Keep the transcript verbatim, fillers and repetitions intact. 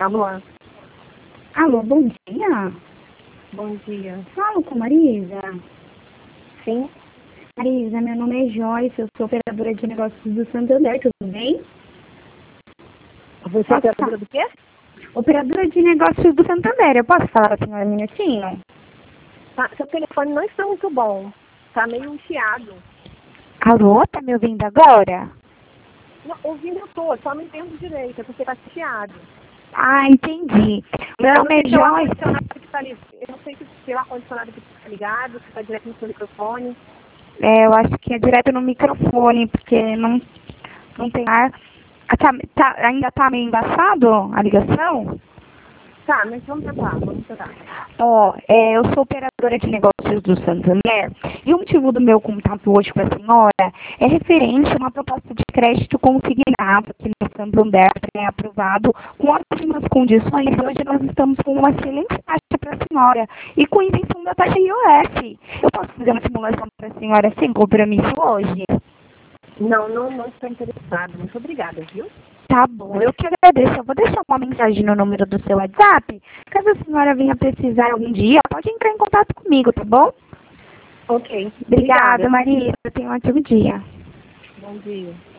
Alô? Alô, bom dia. Bom dia. Falo com Marisa. Sim? Marisa, meu nome é Joyce, eu sou operadora de negócios do Santander, tudo bem? Você é Posso operadora fa- do quê? Operadora de negócios do Santander, eu posso falar com a senhora um minutinho? Tá, seu telefone não está muito bom. Tá meio chiado. Alô, tá me ouvindo agora? Não, ouvindo eu tô, só não entendo direito, é porque tá chiado. Ah, entendi. Meu Eu não nome sei é se é o Joyce. ar-condicionado que tá ligado. Eu não sei se é o ar-condicionado que tá ligado, se tá direto no seu microfone. É, eu acho que é direto no microfone, porque não, não tem ar. Ah, tá, tá- ainda tá meio embaçado a ligação? Tá, mas vamos tentar, vamos tentar. Ó, é, eu sou operadora de negócios do Santander e o motivo do meu contato hoje com a senhora é referente a uma proposta de crédito consignado que no Santander é aprovado com ótimas condições e hoje nós estamos com uma excelente taxa para a senhora e com isenção da taxa I O F. Eu posso fazer uma simulação para a senhora sem compromisso hoje? Não, não, não estou interessado. Muito obrigada, viu? Tá bom, eu que agradeço. Eu vou deixar uma mensagem no número do seu WhatsApp. Caso a senhora venha precisar algum dia, pode entrar em contato comigo, tá bom? Ok. Obrigada, Maria. Tenha um ótimo dia. Bom dia.